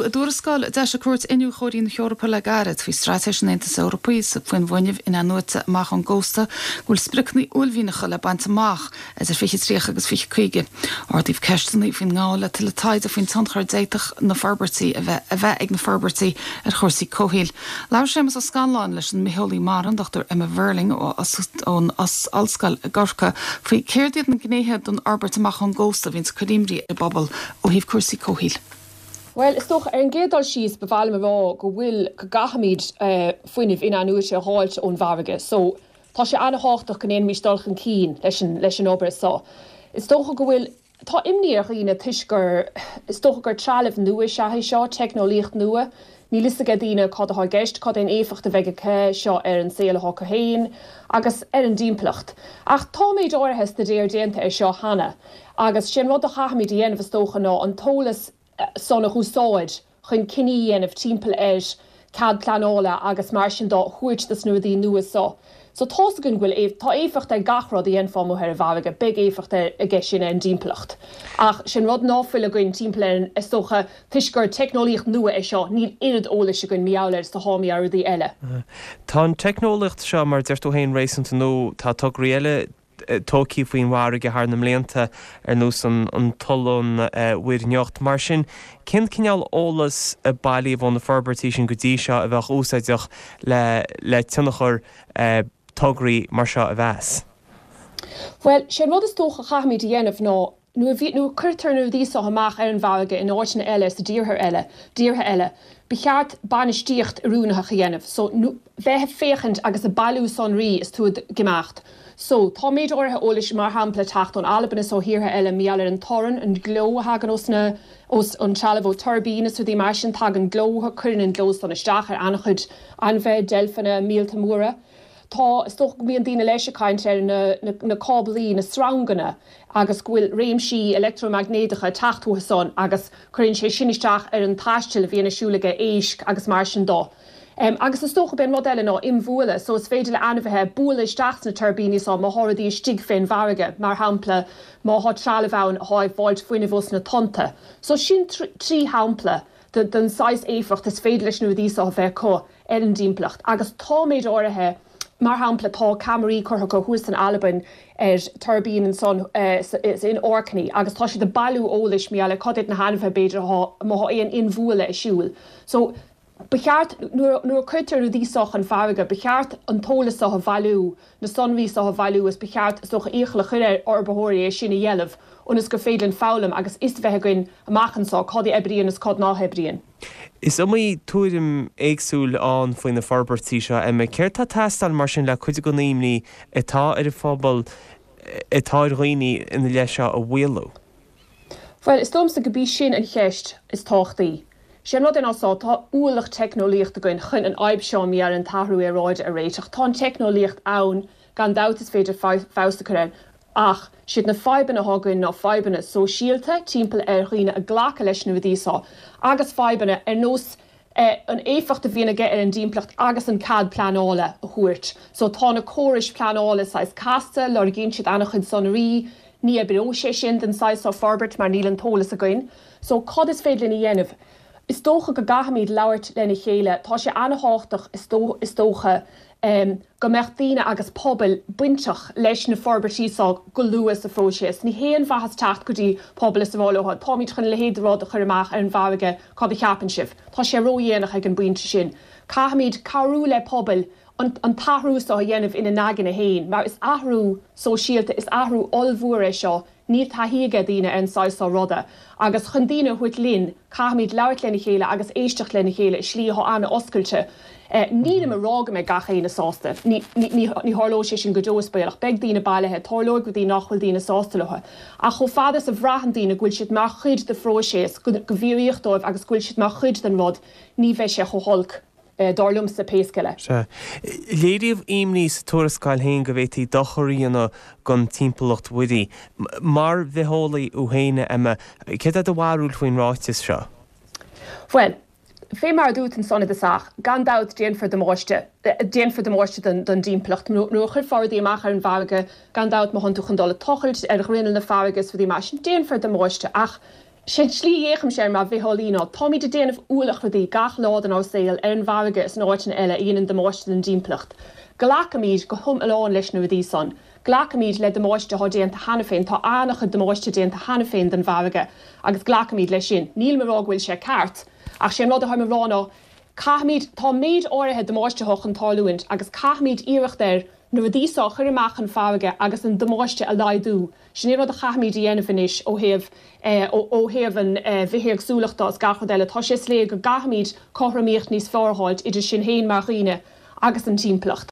dúrascáil de se cuat inniu choirí na Europa le garad hí stratéisinatas Européis faoin bhaineh ina nuta amach an ggósta bhfuil spricnaí ullhínacha le bantamach as fiche tríocha agus fiche chuige. Ardíh cestannaí faoin ngála til le taide faoin tanchar déiteach na Farbertí a bheith ag na Farbertí ar chósaí cóhíil. Leir sémas a scanláin leis an Micheolaí Maran Dr. Emma Verling ón as alscail gorcha faoi céirdiad na gnéthe don arbeit amach an ggósta víns chuimrí a bobbal ó híh cuasaí cóhíil. Well, is toch een gédal síos beval me bhá go bhfuil go gahamid foiineh in anú sé háilt ón bharige. So tá sé anhachtach go éon místalchan cín leis an obair sá. Is toch go bhfuil tá imníoch ína tuisgur is toch gur trealah nua se seo technolíocht nua. Ní liste go dtíine cad a geist cad an éfacht a bheith ce seo ar an saoile go héin agus ar an dímplecht. Ach tá méid áirthes de déir déanta ar seo hana. Agus sin rud a chahamid dhéanamh stocha ná an tólas sonna húsáid chun ciníanamh timppel cad planála agus mar sin dá chuirt das nuaí nuas só. So tásagann bhfuil tá éfacht ag gachrod í fámú ar a bharige, big éfacht a gceis sin an dímplecht. Ach sin rud náfuil a goin timpplain is tócha tuisgur technolíocht nua é seo, níl inad óla se gon miáir tá háí ar dí eile. Tá technolicht seo mar deirtú héin rééisanta nó tá tug réile tóí faoin mharige thna mléanta ar nús an tolón uirneocht mar sin. Cin cineal ólas a bailí bhn na Farbertí sin go dtí seo a bheith úsáideach le tunachar tugraí mar seo a bheas. Well, sé rud is tócha chahamid dhéanamh ná nu chuirtar nó díos amach ar an bharige in áitina eile sa díortha eile. Becheart banistíocht arúnatha dhéanamh, so bheith féchant agus a bailú sonraí is túd gemacht. So tá méid orthe ólis mar hampla tacht an alban is ó hirtha eile meallar an toran an gló hagan os an chalabh turbína so dí mar sin tag an glóha churin an glós an isteach ar anachud anbheith delfanna mílta móra. Tá is toch mé an dína leis kaint ar na cábalí na srangana agus bhfuil réimsí elektromagnéticha tachtúhaán agus chuinn sé sinisteach ar an taistil a bhíonna siúlaige éisc agus mar sin dó. Agus is stocha ben modelle ná imhúla, so is féidir le anmhethe búla isteach na turbíní á má háirí stig féin bharige mar hampla má há tralahhain háid bháilt foioine bhs na tonta. So sin trí hampla den 6 éfacht is féidir leis nu díos á bheith có ar an dímplecht. Agus tá méid áirithe mar hampla tá camarí chutha go thuas an Alban ar turbín an son is in orcaní, agus tá si de bailú ólis meala codid na hanmheh beidir má éon inmhúla i siúil. So becheart nuair chuirtar nó díosach an bharige, becheart an tólas a bhvalú, na sonrís a bhvalú is becheart socha íochla chuir orbaitheoirí sinna dhéalamh ónas go féidir an fálam agus is bheith goin amachchansá cad Ebrion is cad ná Hebrion. Is mí túidim éagsúil an faoin na Farbertí seo me céirtá testal mar sin le chuide go naimní atá ar a fphobal atá roioine ina lei seo a bhhuiú. Well, is domsa go bí sin an cheist is táchtaí. Sé nó den asá tá úlach technolíocht a goin chun an aib seo mí ar an tahrú aráid a réiteach tá technolíocht ann gan dat is féidir fásta chuin. Ach, siad na faibanna hágain ná faibanna so síalta timppel ar chuoine a ghlacha leis nu díosá. Agus faibanna ar nós an éfacht a bhíonna ge ar an dímplecht agus an cad planála a thuirt. So tá na córis planála sais casta, lor gén siad annach chun sonraí, ní a bro sé sin den sais á Farbert mar níl an tólas a goin. So cad is féidir lena dhéanamh. Is tócha go gahamíd labhairt lena chéile, tá sé anhachtach is tócha go meachtaíine agus pobl buinteach leis na Farbertíá go luas a fóisias. Ní héan bhechas techt go dtí pobl is bháilóha, táid chun le héadrád a chur amach ar an bharige cad a cheapan sibh. Tá sé ródhéanach ag an buinte sin. Cahamíd carú le pobl an tahrú á dhéanamh ina nagan a héin, mar is ahrú so síalta is ahrú olmhuaire seo, ní tahiige díine an sáá roda. Agus chun díine chuit linn, cahamíd leabhart lena chéile agus éisteach lena chéile slíth anna oscailte. Ní am rága me gacha na sásta. Ní háló sé sin godósbeach, beg dína bailthe, táló go dtí nachfuil dína sástalathe. A cho fada sa bhrahan dína ghfuil siad mar chuid de fróséas go bhíochtdóibh agus ghfuil siad mar chuid den rud ní bheith sé choholc. Darlum sa péisceile. Léiríomh imní sa tuarascáil hain go bhhétaí dochoiríonna gon timpplacht widí. Mar bheitholaí ó héine cé a bhharúil faoin ráitis seo? Well, fé mar dút an sonna deach, gan dat déanfar de mórste den dímplecht. Nó chur fádaí amach ar an bharige, gan dat má hanú chun dola tochailt ar rinne na fargus fa dí mar sin déanfar de mórste ach Sin slí écham sé má bhíholína, Tommy de déanamh úlach rudí gach ládan á saoil ar an bharige is náitin eile íon de máiste an dímplecht. Galacamíd go thum aláin leis nu dí son. Glacamíd le de máiste há déanta hana féin tá annach de máiste déanta hana féin den bharige agus glacamíd lei sin. Níl marrághfuil sé ceart ach sé lád a haim rána Cahamíd tá méid áirithe de máiste hoch an táúint agus cahamíd íirecht ir nu a dísá chur amach an fáige agus an domáiste a laidú. Sinné a chahamíd dhéanamhanis ó héamh an bhíhéag súlachtá as gachadéile tá sé slé go gahamíd choramíocht níos fórháid idir sin héin mar riine agus an tímplecht.